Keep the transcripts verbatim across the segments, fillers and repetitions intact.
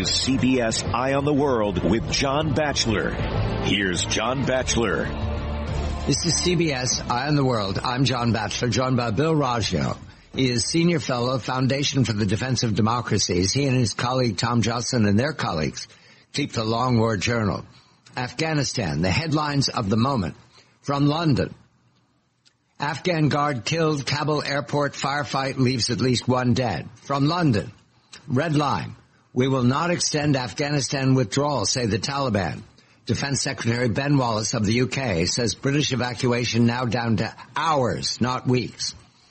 is C B S Eye on the World with John Batchelor. Here's John Batchelor. This is C B S Eye on the World. I'm John Batchelor, joined by Bill Raggio. He is Senior Fellow, Foundation for the Defense of Democracies. He and his colleague Tom Joslin and their colleagues keep the Long War Journal. Afghanistan, the headlines of the moment. From London, Afghan guard killed, Kabul airport firefight leaves at least one dead. From London, red line, we will not extend Afghanistan withdrawal, say the Taliban. Defense Secretary Ben Wallace of the U K says British evacuation now down to hours, not weeks.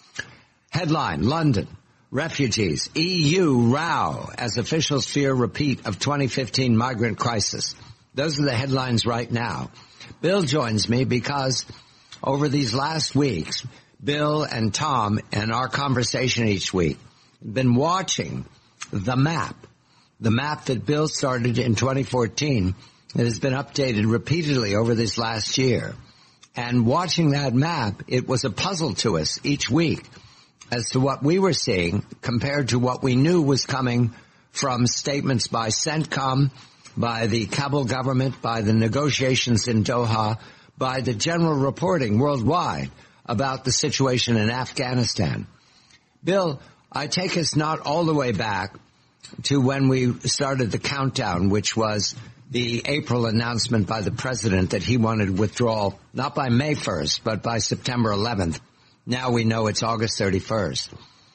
Headline, London, refugees, E U row as officials fear repeat of twenty fifteen migrant crisis. Those are the headlines right now. Bill joins me because over these last weeks, Bill and Tom and our conversation each week have been watching the map, the map that Bill started in twenty fourteen that has been updated repeatedly over this last year. And watching that map, it was a puzzle to us each week as to what we were seeing compared to what we knew was coming from statements by CENTCOM, by the Kabul government, by the negotiations in Doha, by the general reporting worldwide about the situation in Afghanistan. Bill, I take us not all the way back to when we started the countdown, which was the April announcement by the president that he wanted withdrawal, not by May first, but by September eleventh. Now we know it's August thirty-first.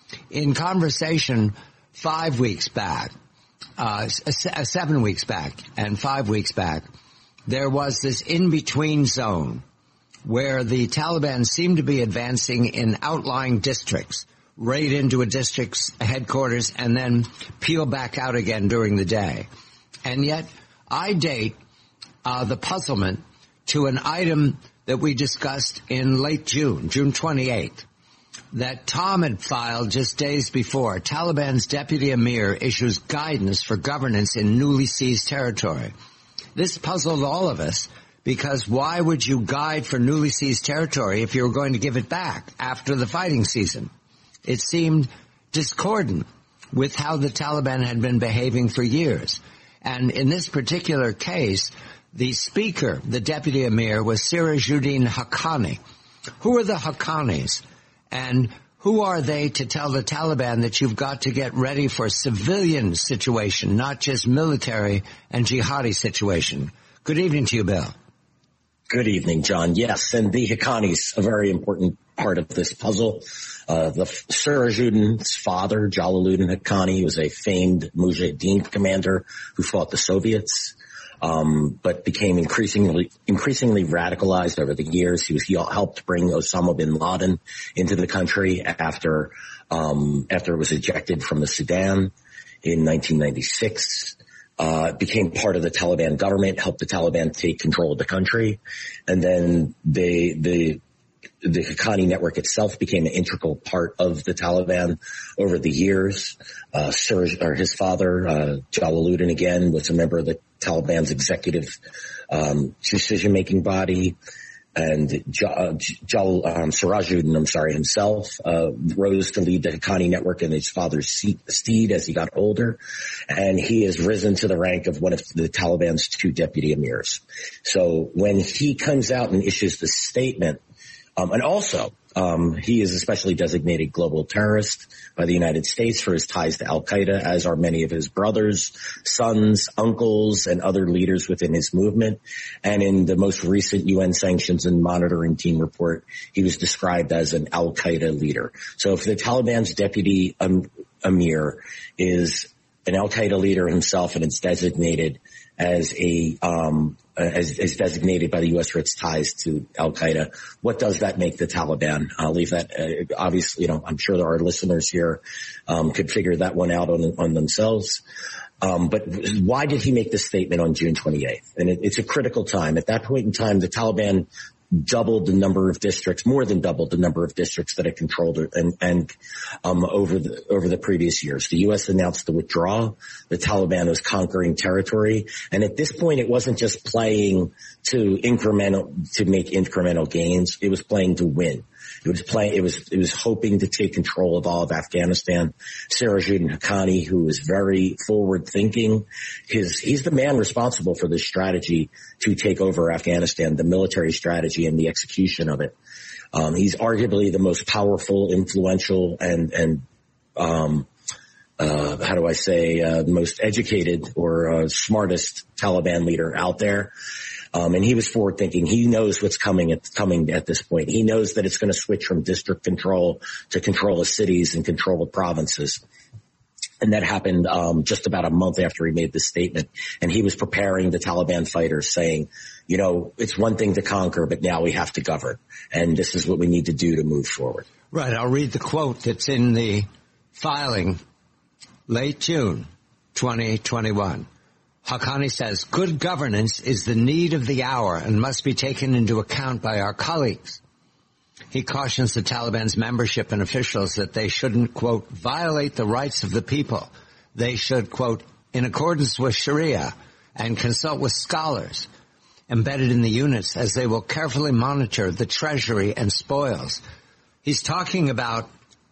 In conversation five weeks back, uh, seven weeks back and five weeks back, there was this in-between zone where the Taliban seemed to be advancing in outlying districts, raid into a district's headquarters, and then peel back out again during the day. And yet, I date uh, the puzzlement to an item that we discussed in late June, June twenty-eighth, that Tom had filed just days before. Taliban's deputy emir issues guidance for governance in newly seized territory. This puzzled all of us because why would you guide for newly seized territory if you were going to give it back after the fighting season? It seemed discordant with how the Taliban had been behaving for years. And in this particular case, the speaker, the deputy emir, was Sirajuddin Haqqani. Who are the Haqqanis? And who are they to tell the Taliban that you've got to get ready for civilian situation, not just military and jihadi situation? Good evening to you, Bill. Good evening, John. Yes, and the Haqqanis, a very important part of this puzzle. Uh, the Sirajuddin's father, Jalaluddin Haqqani, was a famed Mujahideen commander who fought the Soviets, um, but became increasingly increasingly radicalized over the years. He was he helped bring Osama bin Laden into the country after um, after it was ejected from the Sudan in nineteen ninety-six. Uh, became part of the Taliban government, helped the Taliban take control of the country, and then they the the Haqqani network itself became an integral part of the Taliban over the years. Uh, Sir, or his father, uh, Jalaluddin, again, was a member of the Taliban's executive um, decision-making body. And Jal, Jal, um, Sirajuddin, I'm sorry, himself, uh, rose to lead the Haqqani network in his father's steed as he got older. And he has risen to the rank of one of the Taliban's two deputy emirs. So when he comes out and issues the statement, um, and also, um, he is especially designated global terrorist by the United States for his ties to Al-Qaeda, as are many of his brothers, sons, uncles, and other leaders within his movement. And in the most recent U N Sanctions and Monitoring Team report, he was described as an Al-Qaeda leader. So if the Taliban's deputy um, emir is an Al-Qaeda leader himself and it's designated as a um as, as designated by the U S for its ties to Al-Qaeda, what does that make the Taliban? I'll leave that, uh, obviously, you know, I'm sure our listeners here um could figure that one out on on themselves. Um but why did he make this statement on June twenty-eighth? And it, it's a critical time. At that point in time, the Taliban doubled the number of districts, more than doubled the number of districts that it controlled and, and, um, over the, over the previous years. The U S announced the withdrawal. The Taliban was conquering territory. And at this point, it wasn't just playing to incremental, to make incremental gains. It was playing to win. It was playing, it was, it was hoping to take control of all of Afghanistan. Sirajuddin Haqqani, who was very forward thinking, his, he's the man responsible for this strategy to take over Afghanistan, the military strategy and the execution of it. Um, he's arguably the most powerful, influential, and, and, um, uh, how do I say, uh, most educated or, uh, smartest Taliban leader out there. Um, and he was forward thinking. He knows what's coming at, coming at this point. He knows that it's going to switch from district control to control of cities and control of provinces. And that happened, um, just about a month after he made this statement. And he was preparing the Taliban fighters saying, you know, it's one thing to conquer, but now we have to govern. And this is what we need to do to move forward. Right. I'll read the quote that's in the filing, late June twenty twenty-one. Haqqani says, good governance is the need of the hour and must be taken into account by our colleagues. He cautions the Taliban's membership and officials that they shouldn't, quote, violate the rights of the people. They should, quote, in accordance with Sharia and consult with scholars embedded in the units as they will carefully monitor the treasury and spoils. He's talking about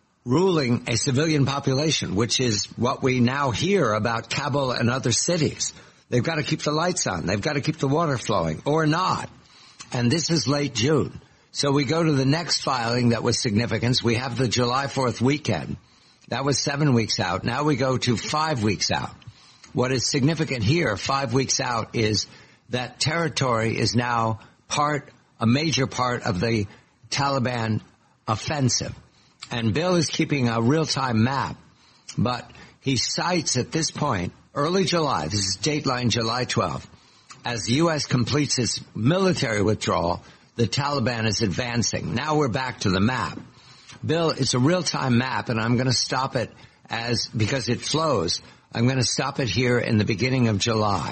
ruling a civilian population, which is what we now hear about Kabul and other cities. They've got to keep the lights on. They've got to keep the water flowing, or not. And this is late June. So we go to the next filing that was significant. We have the July fourth weekend. That was seven weeks out. Now we go to five weeks out. What is significant here, five weeks out, is that territory is now part, a major part of the Taliban offensive. And Bill is keeping a real-time map, but he cites at this point, early July, this is dateline July twelfth, as the U S completes its military withdrawal, the Taliban is advancing. Now we're back to the map. Bill, it's a real-time map, and I'm going to stop it as, because it flows, I'm going to stop it here in the beginning of July,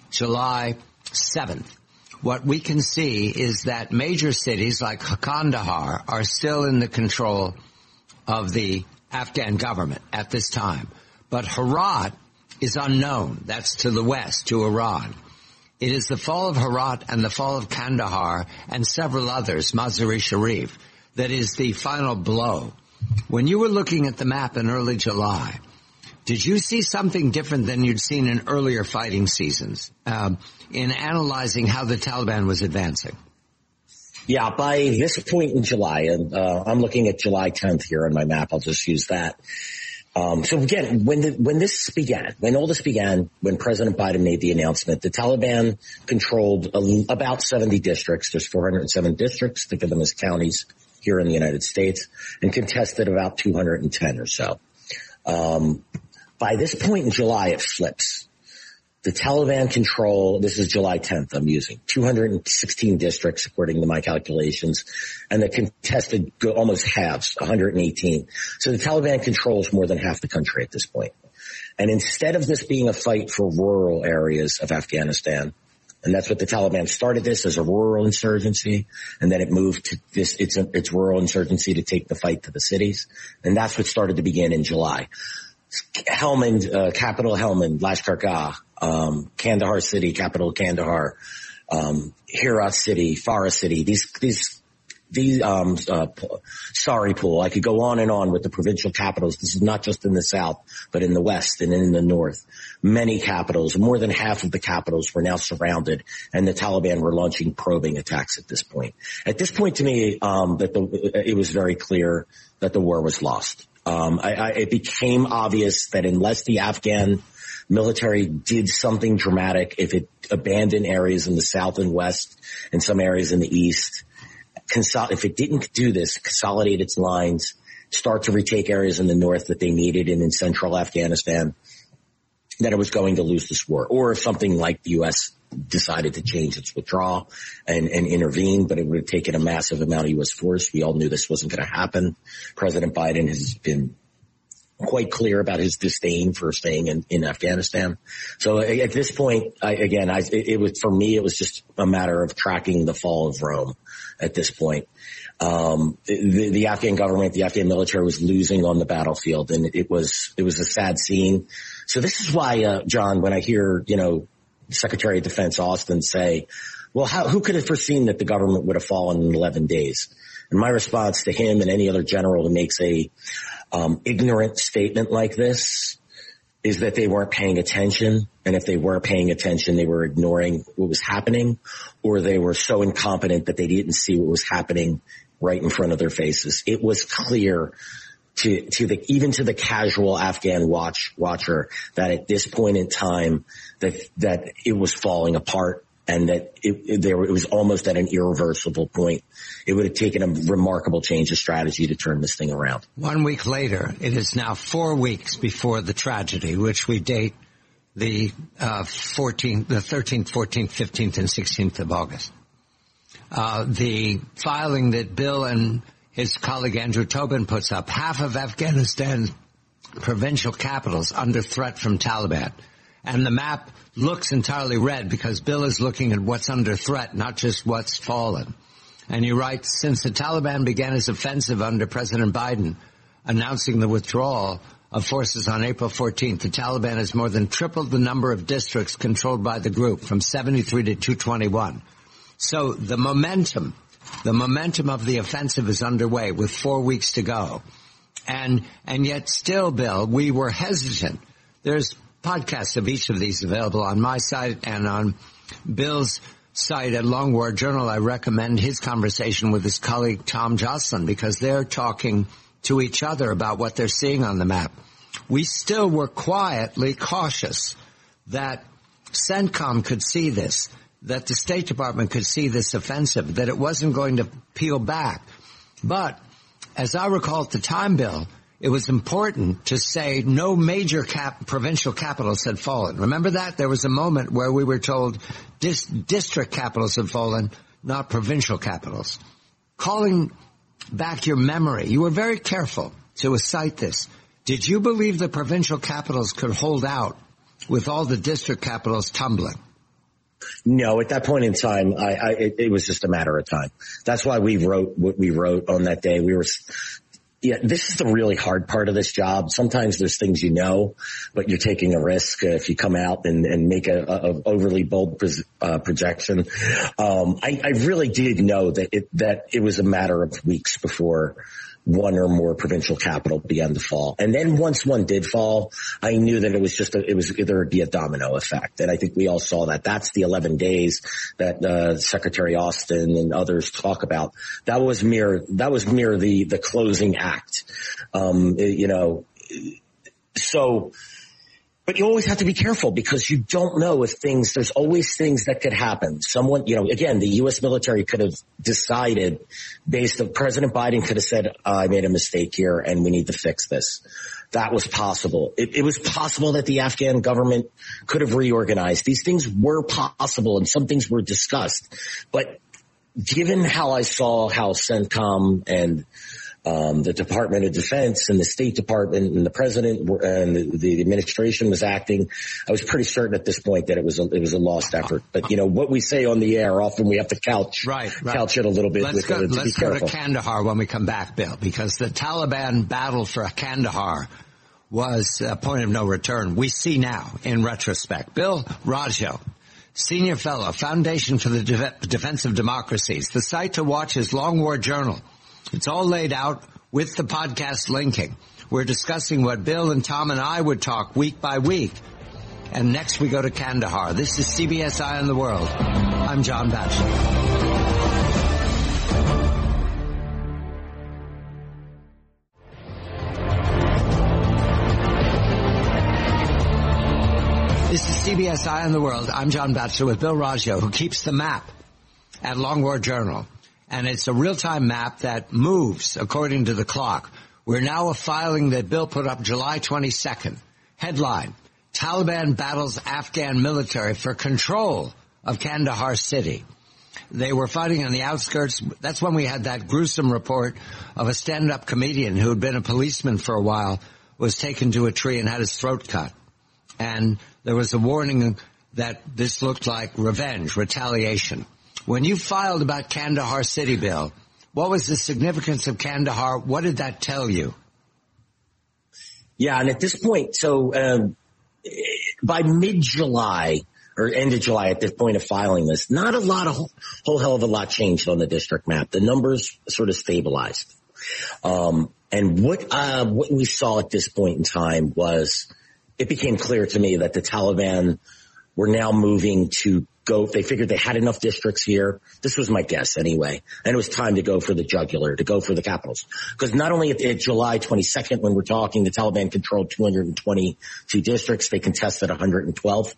July seventh. What we can see is that major cities like Kandahar are still in the control of the Afghan government at this time. But Herat is unknown. That's to the west, to Iran. It is the fall of Herat and the fall of Kandahar and several others, Mazar-e Sharif, that is the final blow. When you were looking at the map in early July, did you see something different than you'd seen in earlier fighting seasons um, in analyzing how the Taliban was advancing? Yeah, by this point in July, and uh, I'm looking at July tenth here on my map. I'll just use that. Um, so again, when the, when this began, when all this began, when President Biden made the announcement, the Taliban controlled a, about seventy districts. There's four hundred seven districts. Think of them as counties here in the United States, and contested about two hundred ten or so. Um, by this point in July, it flips. The Taliban control, this is July tenth I'm using, two hundred sixteen districts according to my calculations, and the contested go almost halves, one hundred eighteen. So the Taliban controls more than half the country at this point. And instead of this being a fight for rural areas of Afghanistan, and that's what the Taliban started this as a rural insurgency, and then it moved to this, it's a, it's rural insurgency to take the fight to the cities. And that's what started to begin in July. Helmand, uh, capital Helmand, Lashkar-Gah, um, Kandahar City, capital Kandahar, um, Herat City, Farah City, these, these, these, um, uh, Saripul. I could go on and on with the provincial capitals. This is not just in the south, but in the west and in the north. Many capitals, more than half of the capitals were now surrounded, and the Taliban were launching probing attacks at this point. At this point to me, um, that the, it was very clear that the war was lost. Um, I, I, it became obvious that unless the Afghan military did something dramatic, if it abandoned areas in the south and west and some areas in the east, consol- if it didn't do this, consolidate its lines, start to retake areas in the north that they needed and in central Afghanistan, that it was going to lose this war. Or if something like the U S decided to change its withdrawal and, and intervene, but it would have taken a massive amount of U S force. We all knew this wasn't going to happen. President Biden has been quite clear about his disdain for staying in, in Afghanistan. So at this point, I, again, I, it, it was, for me, it was just a matter of tracking the fall of Rome at this point. Um, the, the Afghan government, the Afghan military was losing on the battlefield, and it was, it was a sad scene. So this is why, uh, John, when I hear, you know, Secretary of Defense Austin say, well, how, who could have foreseen that the government would have fallen in eleven days? And my response to him and any other general who makes a um, ignorant statement like this is that they weren't paying attention. And if they were paying attention, they were ignoring what was happening, or they were so incompetent that they didn't see what was happening right in front of their faces. It was clear to, to the, even to the casual Afghan watch, watcher that at this point in time that, that it was falling apart and that it, it, there, it was almost at an irreversible point. It would have taken a remarkable change of strategy to turn this thing around. One week later, it is now four weeks before the tragedy, which we date the uh, fourteenth, the thirteenth, fourteenth, fifteenth, and sixteenth of August. Uh, the filing that Bill and his colleague Andrew Tobin puts up, half of Afghanistan's provincial capitals under threat from Taliban. And the map looks entirely red because Bill is looking at what's under threat, not just what's fallen. And he writes, since the Taliban began its offensive under President Biden, announcing the withdrawal of forces on April fourteenth, the Taliban has more than tripled the number of districts controlled by the group from seventy-three to two twenty-one. So the momentum, the momentum of the offensive is underway with four weeks to go. And, and yet still, Bill, we were hesitant. There's podcasts of each of these available on my site and on Bill's site at Long War Journal. I recommend his conversation with his colleague Tom Joslin because they're talking to each other about what they're seeing on the map. We still were quietly cautious that CENTCOM could see this, that the State Department could see this offensive, that it wasn't going to peel back. But as I recall at the time, Bill, it was important to say no major cap, provincial capitals had fallen. Remember that? There was a moment where we were told dis, district capitals had fallen, not provincial capitals. Calling back your memory, you were very careful to cite this. Did you believe the provincial capitals could hold out with all the district capitals tumbling? No, at that point in time, I, I it, it was just a matter of time. That's why we wrote what we wrote on that day. We were... Yeah, this is the really hard part of this job. Sometimes there's things you know, but you're taking a risk uh, if you come out and, and make a, a overly bold pres, uh, projection. Um, I, I really did know that it, that it was a matter of weeks before one or more provincial capital began to fall. And then once one did fall, I knew that it was just a, it was, there would be a domino effect. And I think we all saw that. That's the eleven days that, uh, Secretary Austin and others talk about. That was mere, that was mere the, the closing act. Um, you know, so, but you always have to be careful because you don't know if things, there's always things that could happen. Someone, you know, again, the U S military could have decided based on President Biden could have said, uh, I made a mistake here and we need to fix this. That was possible. It, it was possible that the Afghan government could have reorganized. These things were possible and some things were discussed. But given how I saw how CENTCOM and Um, the Department of Defense and the State Department and the President and the, the administration was acting, I was pretty certain at this point that it was a, it was a lost effort. But you know what we say on the air, often we have to couch right, right. couch it a little bit. Let's with go, it, to let's be go careful. to Kandahar when we come back, Bill, because the Taliban battle for Kandahar was a point of no return. We see now in retrospect. Bill Raggio, Senior Fellow, Foundation for the De- Defense of Democracies. The site to watch is Long War Journal. It's all laid out with the podcast linking. We're discussing what Bill and Tom and I would talk week by week. And next we go to Kandahar. This is C B S Eye on the World. I'm John Batchelor. This is C B S Eye on the World. I'm John Batchelor with Bill Raggio, who keeps the map at Long War Journal. And it's a real-time map that moves according to the clock. We're now a filing that Bill put up July twenty-second. Headline, Taliban battles Afghan military for control of Kandahar city. They were fighting on the outskirts. That's when we had that gruesome report of a stand-up comedian who had been a policeman for a while, was taken to a tree and had his throat cut. And there was a warning that this looked like revenge, retaliation. When you filed about Kandahar City, Bill, what was the significance of Kandahar? What did that tell you? Yeah, and at this point, so um, by mid-July, or end of July at the point of filing this, not a lot, a whole, whole hell of a lot changed on the district map. The numbers sort of stabilized. Um, and what, uh, what we saw at this point in time was it became clear to me that the Taliban were now moving to go. They figured they had enough districts here. This was my guess anyway. And it was time to go for the jugular, to go for the capitals. Because not only at, at July twenty-second, when we're talking, the Taliban controlled two hundred twenty-two districts. They contested one hundred twelve.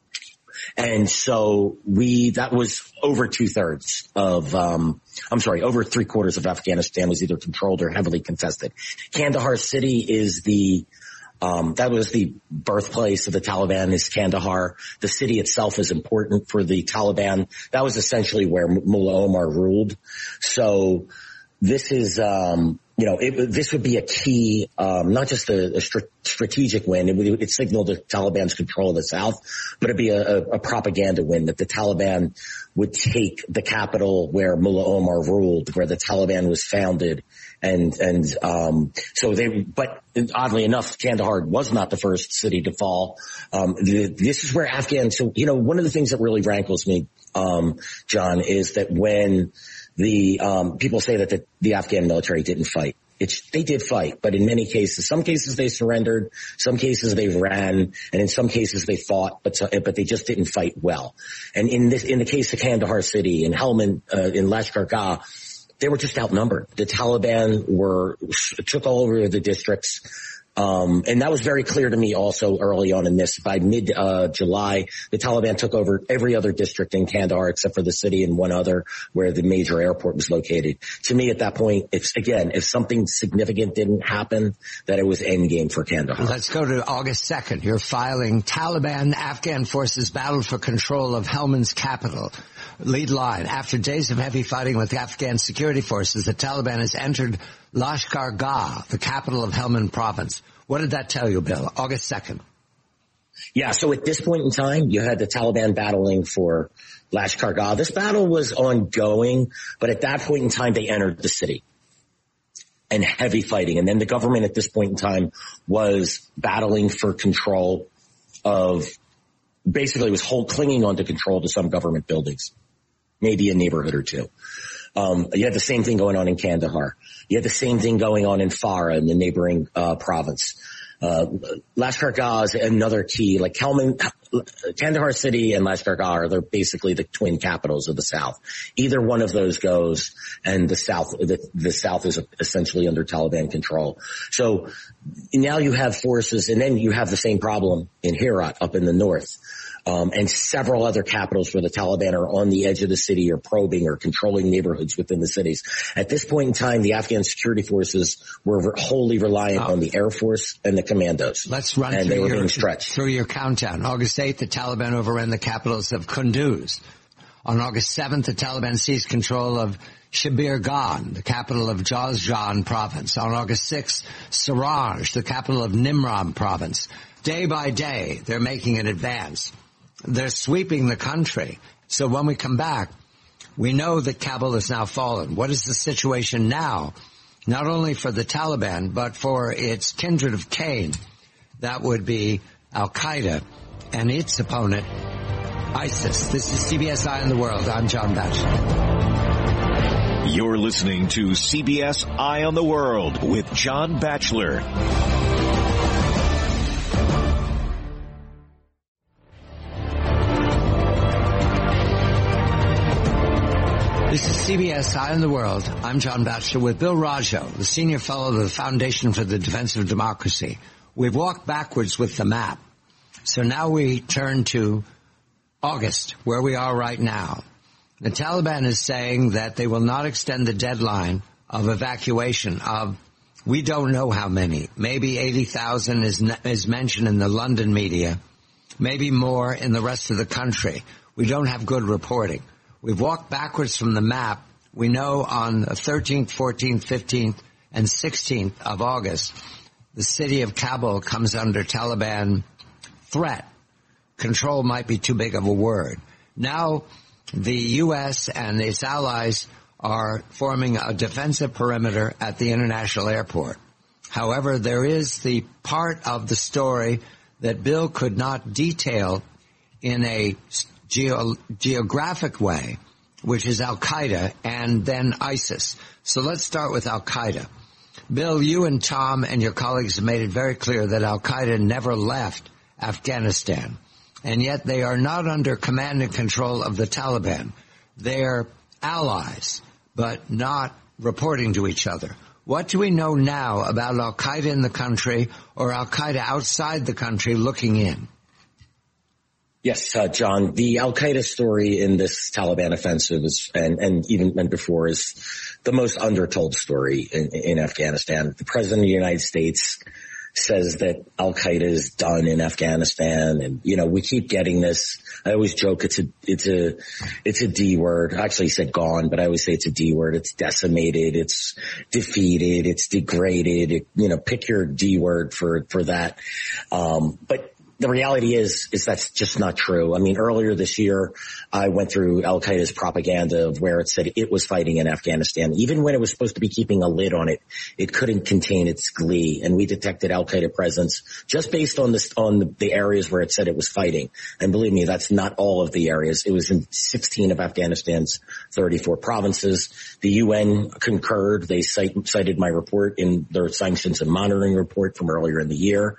And so we, that was over two thirds of, um, I'm sorry, over three quarters of Afghanistan was either controlled or heavily contested. Kandahar city is the, Um, that was the birthplace of the Taliban, is Kandahar. The city itself is important for the Taliban. That was essentially where Mullah Omar ruled. So this is, um, you know, it, this would be a key, um, not just a, a str- strategic win. It would it signaled the Taliban's control of the South, but it'd be a, a propaganda win that the Taliban would take the capital where Mullah Omar ruled, where the Taliban was founded. And, and, um, so they, but oddly enough, Kandahar was not the first city to fall. Um, the, this is where Afghan, so, you know, one of the things that really rankles me, um, John, is that when the, um, people say that the, the Afghan military didn't fight. It's, they did fight, but in many cases, some cases they surrendered, some cases they ran, and in some cases they fought, but, but they just didn't fight well. And in this, in the case of Kandahar city, in Helmand, uh, in Lashkar Gah, they were just outnumbered. The Taliban were, took all over the districts. Um, and that was very clear to me also early on in this. By mid, uh, July, the Taliban took over every other district in Kandahar except for the city and one other where the major airport was located. To me at that point, it's again, if something significant didn't happen, that it was endgame for Kandahar. Let's go to August second. You're filing Taliban Afghan forces battled for control of Helmand's capital. Lead line. After days of heavy fighting with Afghan security forces, the Taliban has entered Lashkar Gah, the capital of Helmand province. What did that tell you, Bill? August second. Yeah, so at this point in time, you had the Taliban battling for Lashkar Gah. This battle was ongoing, but at that point in time, they entered the city. And heavy fighting. And then the government at this point in time was battling for control of, basically was hold, clinging on to control to some government buildings. Maybe a neighborhood or two. Um, you had the same thing going on in Kandahar. You had the same thing going on in Farah, in the neighboring uh, province. Uh, Lashkar Gah is another key. Like Helmand, Kandahar city and Lashkar Gah are they're basically the twin capitals of the South. Either one of those goes, and the South, the, the South is essentially under Taliban control. So now you have forces, and then you have the same problem in Herat up in the north. Um, and several other capitals where the Taliban are on the edge of the city or probing or controlling neighborhoods within the cities. At this point in time, the Afghan security forces were wholly reliant oh. on the Air Force and the commandos. Let's run and through, they were your, being stretched. through your countdown. August eighth, the Taliban overran the capitals of Kunduz. On August seventh, the Taliban seized control of Shabir Gan, the capital of Jawzjan province. On August sixth, Siraj, the capital of Nimram province. Day by day, they're making an advance. They're sweeping the country. So when we come back, we know that Kabul has now fallen. What is the situation now, not only for the Taliban, but for its kindred of Cain? That would be Al-Qaeda and its opponent, ISIS. This is C B S Eye on the World. I'm John Batchelor. You're listening to C B S Eye on the World with John Batchelor. This is C B S Eye on the World. I'm John Batchelor with Bill Raggio, the senior fellow of the Foundation for the Defense of Democracy. We've walked backwards with the map. So now we turn to August, where we are right now. The Taliban is saying that they will not extend the deadline of evacuation of, we don't know how many. Maybe eighty thousand is, is mentioned in the London media. Maybe more in the rest of the country. We don't have good reporting. We've walked backwards from the map. We know on the thirteenth, fourteenth, fifteenth, and sixteenth of August, the city of Kabul comes under Taliban threat. Control might be too big of a word. Now, the U S and its allies are forming a defensive perimeter at the international airport. However, there is the part of the story that Bill could not detail in a geo- geographic way, which is Al-Qaeda and then ISIS. So let's start with Al-Qaeda. Bill, you and Tom and your colleagues have made it very clear that Al-Qaeda never left Afghanistan, and yet they are not under command and control of the Taliban. They're allies, but not reporting to each other. What do we know now about Al-Qaeda in the country or Al-Qaeda outside the country looking in? Yes, uh, John, the Al-Qaeda story in this Taliban offensive is, and, and even and before, is the most undertold story in, in Afghanistan. The President of the United States says that Al-Qaeda is done in Afghanistan. And, you know, we keep getting this. I always joke it's a, it's a, it's a D word. Actually he said gone, but I always say it's a D word. It's decimated. It's defeated. It's degraded. It, you know, pick your D word for, for that. Um, but the reality is, is that's just not true. I mean, earlier this year, I went through Al-Qaeda's propaganda of where it said it was fighting in Afghanistan. Even when it was supposed to be keeping a lid on it, it couldn't contain its glee. And we detected Al-Qaeda presence just based on this, on the, the areas where it said it was fighting. And believe me, that's not all of the areas. It was in sixteen of Afghanistan's thirty-four provinces. The U N concurred. They cite, cited my report in their sanctions and monitoring report from earlier in the year.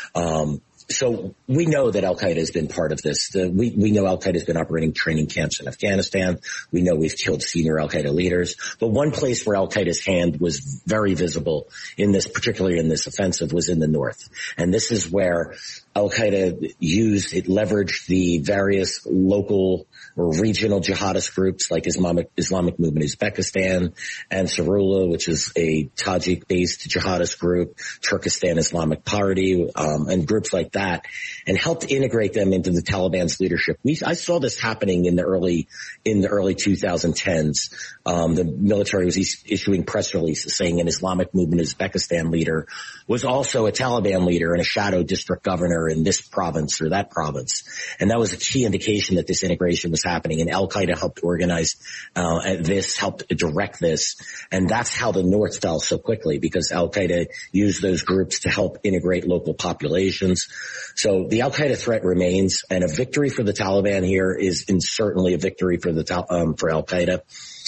Um, So we know that Al-Qaeda has been part of this. The, we, we know Al-Qaeda has been operating training camps in Afghanistan. We know we've killed senior Al-Qaeda leaders. But one place where Al-Qaeda's hand was very visible in this, particularly in this offensive, was in the north. And this is where Al-Qaeda used, it leveraged the various local or regional jihadist groups like Islamic, Islamic Movement Uzbekistan, Ansarullah, which is a Tajik-based jihadist group, Turkestan Islamic Party, um, and groups like that, and helped integrate them into the Taliban's leadership. We, I saw this happening in the early, in the early twenty tens. Um, the military was is, issuing press releases saying an Islamic Movement Uzbekistan leader was also a Taliban leader and a shadow district governor in this province or that province. And that was a key indication that this integration was happening. And Al-Qaeda helped organize uh, this, helped direct this. And that's how the North fell so quickly, because Al-Qaeda used those groups to help integrate local populations. So the Al-Qaeda threat remains, and a victory for the Taliban here is in certainly a victory for the um, for Al-Qaeda.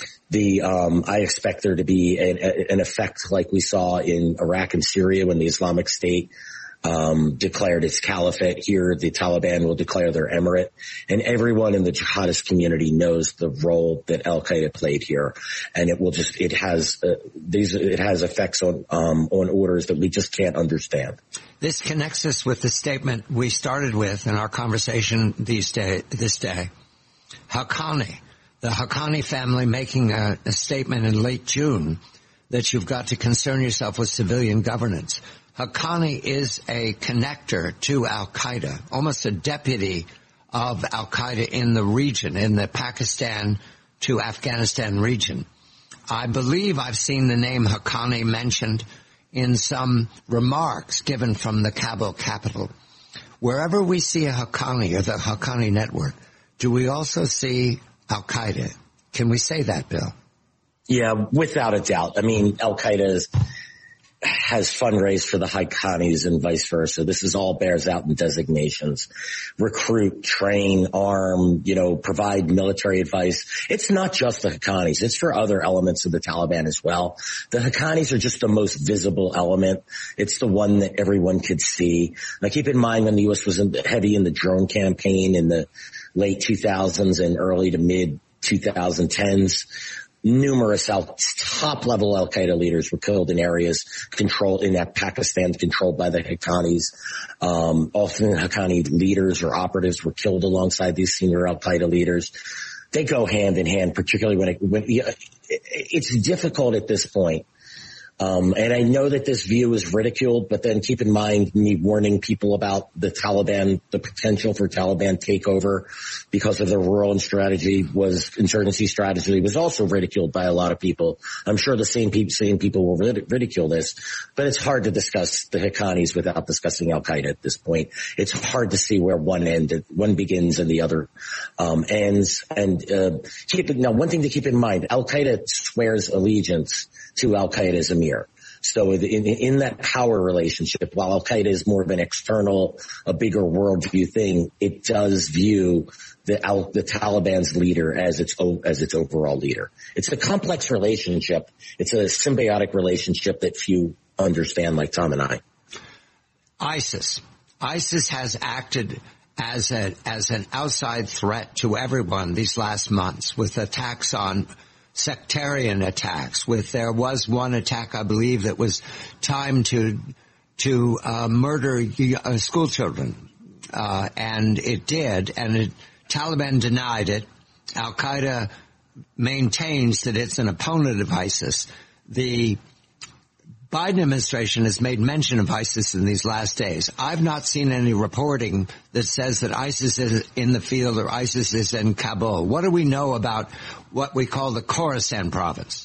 The um, I expect there to be an, an effect like we saw in Iraq and Syria when the Islamic State um declared its caliphate. Here, the Taliban will declare their emirate, and everyone in the jihadist community knows the role that Al-Qaeda played here, and it will just it has uh, these it has effects on um on orders that we just can't understand. This connects us with the statement we started with in our conversation these day this day. Haqqani, the Haqqani family, making a, a statement in late June that you've got to concern yourself with civilian governance. Haqqani is a connector to Al-Qaeda, almost a deputy of Al-Qaeda in the region, in the Pakistan to Afghanistan region. I believe I've seen the name Haqqani mentioned in some remarks given from the Kabul capital. Wherever we see a Haqqani or the Haqqani network, do we also see Al-Qaeda? Can we say that, Bill? Yeah, without a doubt. I mean, Al-Qaeda is has fundraised for the Haqqanis and vice versa. This is all bears out in designations. Recruit, train, arm, you know, provide military advice. It's not just the Haqqanis. It's for other elements of the Taliban as well. The Haqqanis are just the most visible element. It's the one that everyone could see. Now keep in mind when the U S was in, heavy in the drone campaign in the late two thousands and early to mid twenty tens, numerous al- top-level Al-Qaeda leaders were killed in areas controlled in that Pakistan, controlled by the Haqqanis. Um, often Haqqani leaders or operatives were killed alongside these senior Al-Qaeda leaders. They go hand in hand, particularly when it, when it, it's difficult at this point. Um, and I know that this view is ridiculed, but then keep in mind me warning people about the Taliban, the potential for Taliban takeover because of their rural strategy was insurgency strategy was also ridiculed by a lot of people. I'm sure the same people, same people will ridicule this, but it's hard to discuss the Haqqanis without discussing Al-Qaeda at this point. It's hard to see where one end, one begins and the other, um, ends. And, uh, keep it, now one thing to keep in mind, Al-Qaeda swears allegiance to Al-Qaeda's emir. So in, in that power relationship, while Al-Qaeda is more of an external, a bigger worldview thing, it does view the, Al, the Taliban's leader as its, as its overall leader. It's a complex relationship. It's a symbiotic relationship that few understand, like Tom and I. ISIS. ISIS has acted as a, as an outside threat to everyone these last months with attacks on sectarian attacks. With there was one attack, I believe, that was timed to to uh, murder uh, school children, uh, and it did. And it, Taliban denied it. Al Qaeda maintains that it's an opponent of ISIS. The Biden administration has made mention of ISIS in these last days. I've not seen any reporting that says that ISIS is in the field or ISIS is in Kabul. What do we know about what we call the Khorasan province?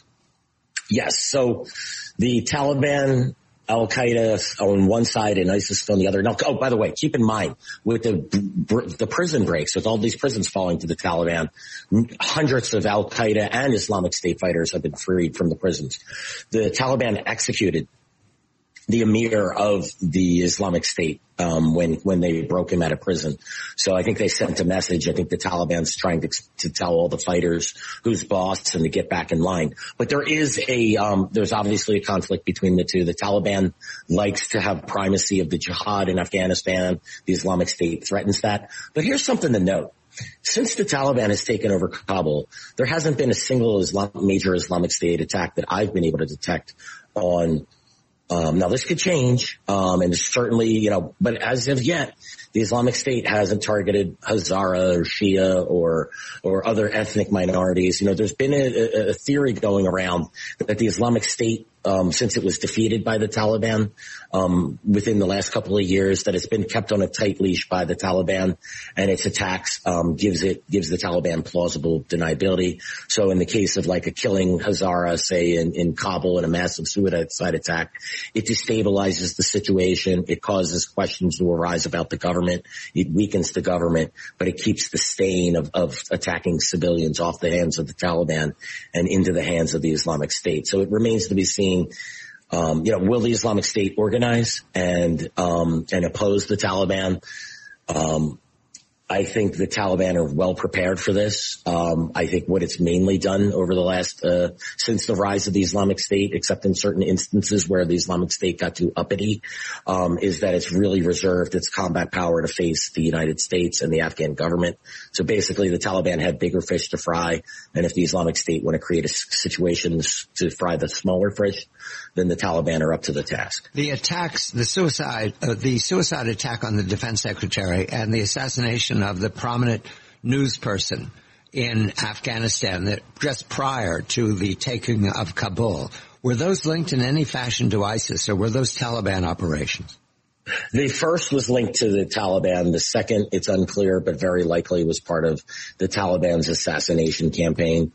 Yes. So the Taliban, Al-Qaeda on one side and ISIS on the other. Now, oh, by the way, keep in mind with the the prison breaks, with all these prisons falling to the Taliban, hundreds of Al-Qaeda and Islamic State fighters have been freed from the prisons. The Taliban executed the emir of the Islamic State um when when they broke him out of prison. So I think they sent a message. I think the Taliban's trying to to tell all the fighters who's boss and to get back in line. But there is a um there's obviously a conflict between the two. The Taliban likes to have primacy of the jihad in Afghanistan. The Islamic State threatens that. But here's something to note. Since the Taliban has taken over Kabul, there hasn't been a single Islam, major Islamic State attack that I've been able to detect on Um, now this could change, um, and certainly, you know, but as of yet, the Islamic State hasn't targeted Hazara or Shia or, or other ethnic minorities. You know, there's been a, a theory going around that the Islamic State, um, since it was defeated by the Taliban, um, within the last couple of years, that it's been kept on a tight leash by the Taliban, and its attacks, um, gives it, gives the Taliban plausible deniability. So in the case of like a killing Hazara, say in, in Kabul in a massive suicide attack, it destabilizes the situation. It causes questions to arise about the government. It weakens the government, but it keeps the stain of, of attacking civilians off the hands of the Taliban and into the hands of the Islamic State. So it remains to be seen. Um, you know, will the Islamic State organize and, um, and oppose the Taliban? Um, I think the Taliban are well prepared for this. Um, I think what it's mainly done over the last, uh, since the rise of the Islamic State, except in certain instances where the Islamic State got too uppity, um, is that it's really reserved its combat power to face the United States and the Afghan government. So basically the Taliban had bigger fish to fry. And if the Islamic State want to create a situation to fry the smaller fish, then the Taliban are up to the task. The attacks, the suicide, uh, the suicide attack on the defense secretary and the assassination of the prominent news person in Afghanistan that just prior to the taking of Kabul, were those linked in any fashion to ISIS, or were those Taliban operations? The first was linked to the Taliban. The second, it's unclear, but very likely was part of the Taliban's assassination campaign.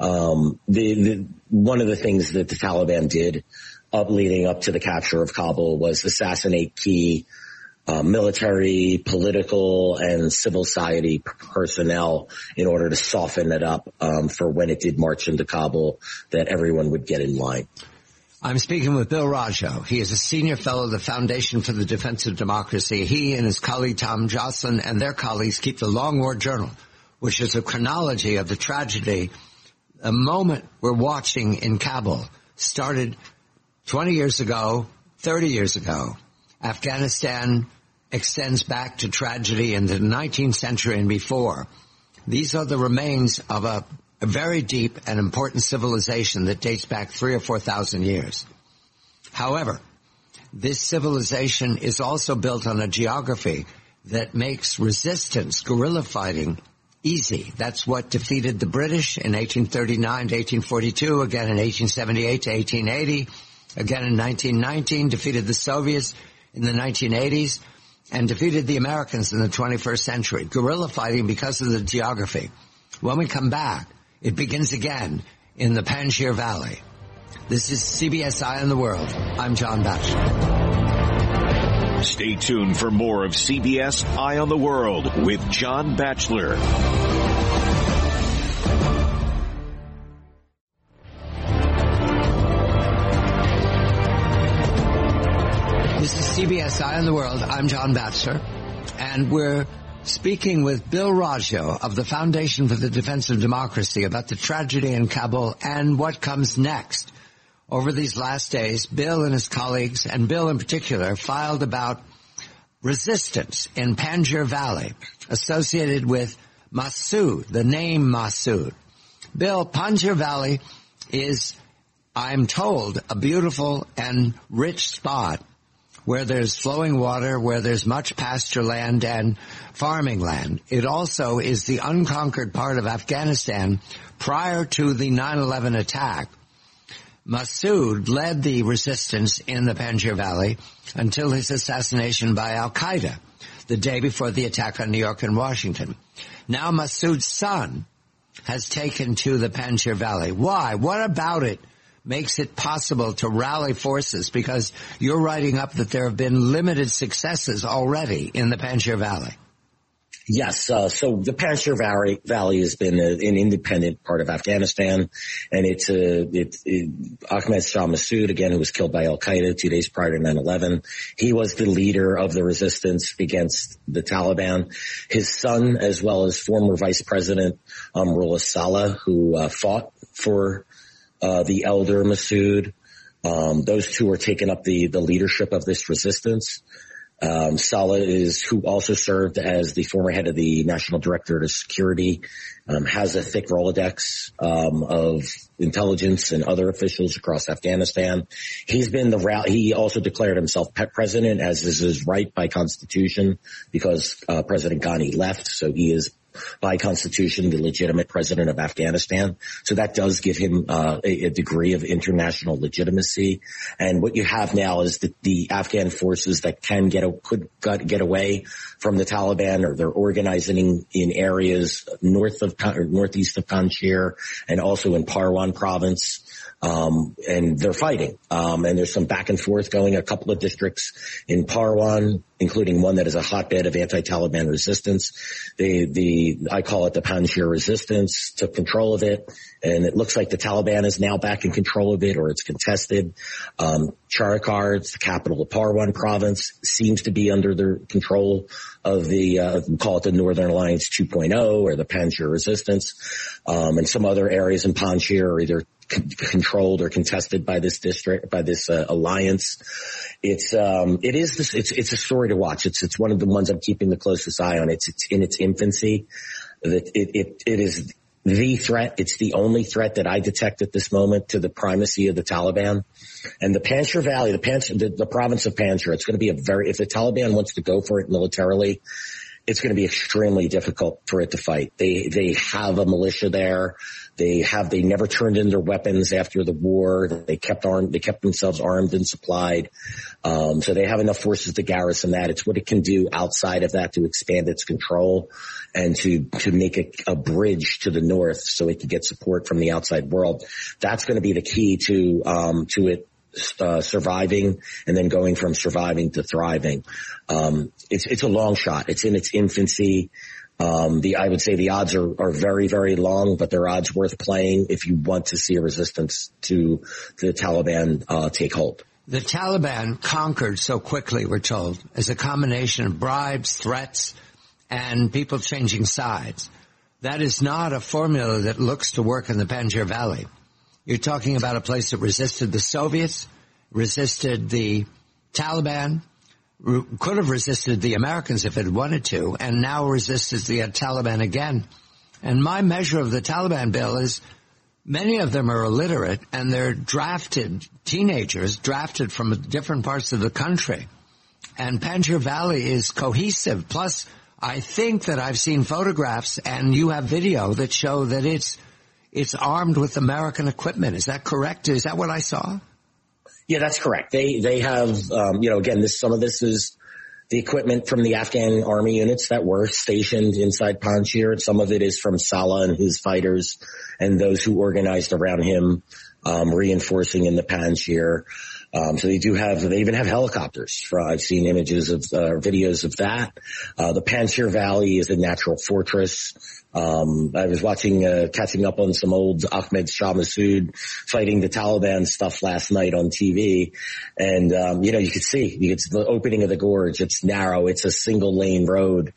Um, the, the, one of the things that the Taliban did up leading up to the capture of Kabul was assassinate key uh, military, political, and civil society personnel in order to soften it up um, for when it did march into Kabul, that everyone would get in line. I'm speaking with Bill Rajo. He is a senior fellow of the Foundation for the Defense of Democracy. He and his colleague Tom Joslin and their colleagues keep the Long War Journal, which is a chronology of the tragedy. The moment we're watching in Kabul started twenty years ago, thirty years ago. Afghanistan extends back to tragedy in the nineteenth century and before. These are the remains of a A very deep and important civilization that dates back three or four thousand years. However, this civilization is also built on a geography that makes resistance, guerrilla fighting, easy. That's what defeated the British in eighteen thirty-nine to eighteen forty-two, again in eighteen seventy-eight to eighteen eighty, again in nineteen nineteen, defeated the Soviets in the nineteen eighties, and defeated the Americans in the twenty-first century. Guerrilla fighting because of the geography. When we come back, it begins again in the Panjshir Valley. This is C B S Eye on the World. I'm John Batchelor. Stay tuned for more of C B S Eye on the World with John Batchelor. This is C B S Eye on the World. I'm John Batchelor, and we're speaking with Bill Raggio of the Foundation for the Defense of Democracy about the tragedy in Kabul and what comes next. Over these last days, Bill and his colleagues, and Bill in particular, filed about resistance in Panjshir Valley associated with Massoud, the name Massoud. Bill, Panjshir Valley is, I'm told, a beautiful and rich spot where there's flowing water, where there's much pasture land and farming land. It also is the unconquered part of Afghanistan prior to the nine eleven attack. Massoud led the resistance in the Panjshir Valley until his assassination by al-Qaeda the day before the attack on New York and Washington. Now Massoud's son has taken to the Panjshir Valley. Why? What about it makes it possible to rally forces? Because you're writing up that there have been limited successes already in the Panjshir Valley. Yes, uh, so the Panjshir Valley, Valley has been a, an independent part of Afghanistan, and it's a, it, it, Ahmed Shah Massoud, again, who was killed by al-Qaeda two days prior to nine eleven. He was the leader of the resistance against the Taliban. His son, as well as former Vice President Amrullah Saleh, who uh, fought for uh, the elder Massoud. Um, those two are taking up the, the leadership of this resistance. Um, Saleh is, who also served as the former head of the National Directorate of Security, um, has a thick Rolodex, um, of intelligence and other officials across Afghanistan. He's been the route, he also declared himself pet president, as is his right by constitution, because, uh, President Ghani left, so he is by constitution the legitimate president of Afghanistan. So that does give him uh, a, a degree of international legitimacy. And what you have now is that the Afghan forces that can get a, could get away from the Taliban, or they're organizing in, in areas north of or northeast of Panjshir and also in Parwan province. Um, and they're fighting. Um, and there's some back and forth going. A couple of districts in Parwan, including one that is a hotbed of anti-Taliban resistance. The, the, I call it the Panjshir resistance, took control of it. And it looks like the Taliban is now back in control of it, or it's contested. Um, Charikar, it's the capital of Parwan province, seems to be under the control of the, uh, we call it the Northern Alliance two point oh, or the Panjshir resistance. Um, and some other areas in Panjshir are either controlled or contested by this district, by this uh, alliance. It's, um, it is this, it's, it's a story to watch. It's, it's one of the ones I'm keeping the closest eye on. It's, it's in its infancy. It, it, it, it is the threat. It's the only threat that I detect at this moment to the primacy of the Taliban. And the Panjshir Valley, the, Panjshir, the, the province of Panjshir, it's going to be a very, if the Taliban wants to go for it militarily, it's going to be extremely difficult for it to fight. They, they have a militia there. They have, they never turned in their weapons after the war. They kept armed, they kept themselves armed and supplied. Um, so they have enough forces to garrison that. It's what it can do outside of that to expand its control and to, to make a, a bridge to the north so it can get support from the outside world. That's going to be the key to, um, to it. Uh, surviving and then going from surviving to thriving. Um, it's, it's a long shot. It's in its infancy. Um, the, I would say the odds are, are very, very long, but they're odds worth playing if you want to see a resistance to the Taliban, uh, take hold. The Taliban conquered so quickly, we're told, as a combination of bribes, threats, and people changing sides. That is not a formula that looks to work in the Panjshir Valley. You're talking about a place that resisted the Soviets, resisted the Taliban, re- could have resisted the Americans if it wanted to, and now resists the uh, Taliban again. And my measure of the Taliban, Bill, is many of them are illiterate, and they're drafted, teenagers drafted from different parts of the country. And Panjshir Valley is cohesive. Plus, I think that I've seen photographs, and you have video that show that it's It's armed with American equipment. Is that correct? Is that what I saw? Yeah, that's correct. They, they have, um, you know, again, this, some of this is the equipment from the Afghan army units that were stationed inside Panjshir. Some of it is from Saleh and his fighters and those who organized around him, um, reinforcing in the Panjshir. Um, so they do have, they even have helicopters. For, I've seen images of, uh, videos of that. Uh, the Panjshir Valley is a natural fortress. Um, I was watching, uh, catching up on some old Ahmed Shah Massoud fighting the Taliban stuff last night on T V. And, um, you know, you could see, it's the opening of the gorge. It's narrow. It's a single lane road.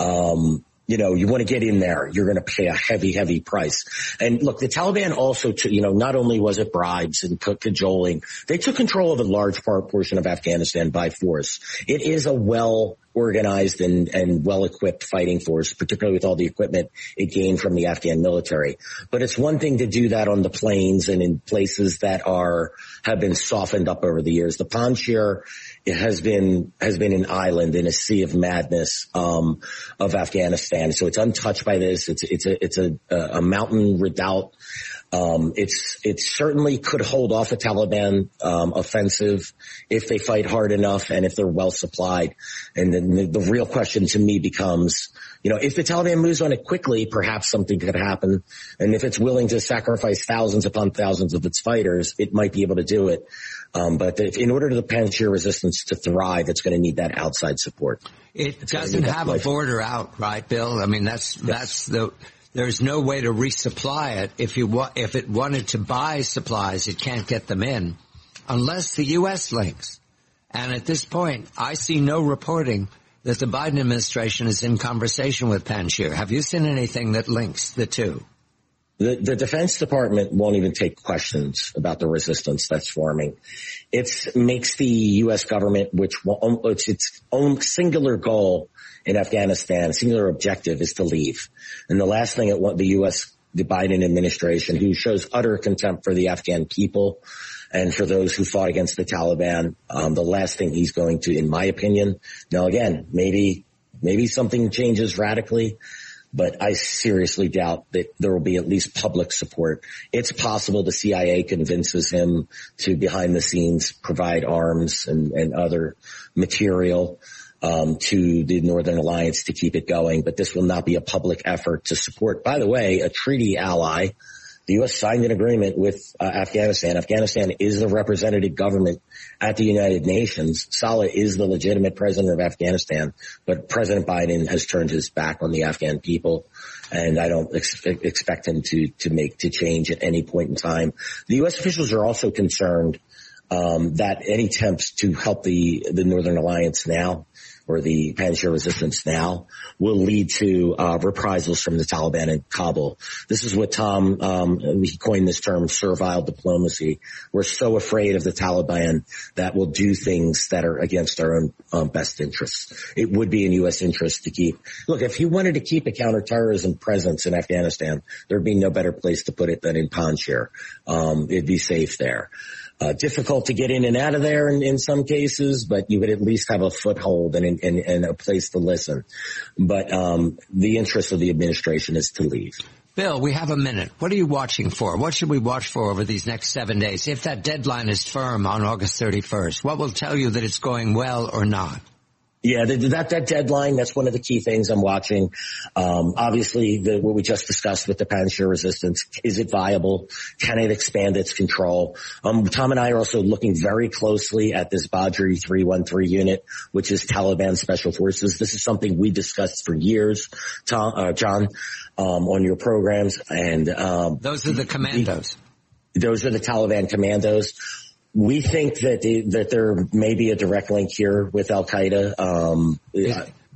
Um, You know, you want to get in there, you're going to pay a heavy, heavy price. And look, the Taliban also, took, you know, not only was it bribes and cajoling, they took control of a large part portion of Afghanistan by force. It is a well organized and, and well-equipped fighting force, particularly with all the equipment it gained from the Afghan military. But it's one thing to do that on the plains and in places that are, have been softened up over the years. The Panjshir has been, has been an island in a sea of madness, um, of Afghanistan. So it's untouched by this. It's, it's a, it's a, a mountain redoubt. Um, it's, it certainly could hold off a Taliban, um, offensive if they fight hard enough and if they're well supplied. And then the, the real question to me becomes, you know, if the Taliban moves on it quickly, perhaps something could happen. And if it's willing to sacrifice thousands upon thousands of its fighters, it might be able to do it. Um, but if, in order for the Panjshir resistance to thrive, it's going to need that outside support. It it's doesn't have a border out, right, Bill? I mean, that's, yes. that's the, there's no way to resupply it. If you wa- if it wanted to buy supplies, it can't get them in unless the U S links. And at this point, I see no reporting that the Biden administration is in conversation with Panjshir. Have you seen anything that links the two? The, the Defense Department won't even take questions about the resistance that's forming. It makes the U S government, which it's its own singular goal in Afghanistan, singular objective is to leave. And the last thing it want the U S, the Biden administration, who shows utter contempt for the Afghan people and for those who fought against the Taliban, um, the last thing he's going to, in my opinion, now again, maybe, maybe something changes radically, but I seriously doubt that there will be at least public support. It's possible the C I A convinces him to behind the scenes provide arms and, and other material um to the Northern Alliance to keep it going, but this will not be a public effort to support, by the way, a treaty ally. The U S signed an agreement with uh, Afghanistan. Afghanistan is the representative government at the United Nations. Saleh is the legitimate president of Afghanistan, but President Biden has turned his back on the Afghan people, and I don't ex- expect him to to make to change at any point in time. The U S officials are also concerned um that any attempts to help the the Northern Alliance now, or the Panjshir resistance now, will lead to uh reprisals from the Taliban in Kabul. This is what Tom, um he coined this term, servile diplomacy. We're so afraid of the Taliban that we'll do things that are against our own um, best interests. It would be in U S interest to keep, look, if you wanted to keep a counterterrorism presence in Afghanistan, there'd be no better place to put it than in Panjshir. Um, it'd be safe there. Uh, difficult to get in and out of there in, in some cases, but you would at least have a foothold and, and, and a place to listen. But um, the interest of the administration is to leave. Bill, we have a minute. What are you watching for? What should we watch for over these next seven days? If that deadline is firm on August thirty-first, what will tell you that it's going well or not? Yeah, the, that, that deadline, that's one of the key things I'm watching. Um, obviously, the, what we just discussed with the Panjshir resistance, is it viable? Can it expand its control? Um, Tom and I are also looking very closely at this Badri three one three unit, which is Taliban Special Forces. This is something we discussed for years, Tom, uh, John, um, on your programs. And, um, those are the commandos. The, those are the Taliban commandos. We think that the, that there may be a direct link here with Al Qaeda. Um, B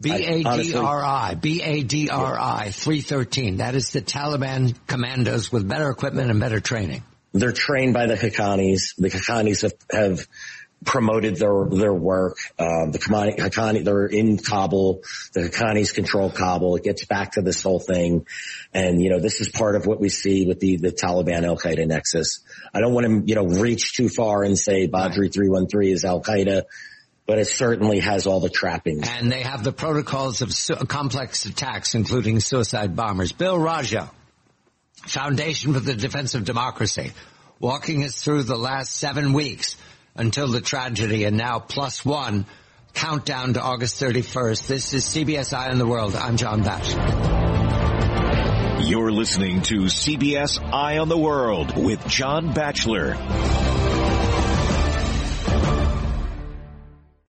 A D R I, B A D R I, three thirteen. That is the Taliban commandos with better equipment and better training. They're trained by the Haqqanis. The Haqqanis have, have promoted their their work. Um, the Haqqani, they're in Kabul. The Haqqanis control Kabul. It gets back to this whole thing. And, you know, this is part of what we see with the, the Taliban Al-Qaeda nexus. I don't want to, you know, reach too far and say Badri three one three is Al-Qaeda, but it certainly has all the trappings. And they have the protocols of su- complex attacks, including suicide bombers. Bill Raggio, Foundation for the Defense of Democracy, walking us through the last seven weeks until the tragedy, and now plus one countdown to August thirty-first. This is C B S Eye on the World. I'm John Batchelor. You're listening to C B S Eye on the World with John Batchelor.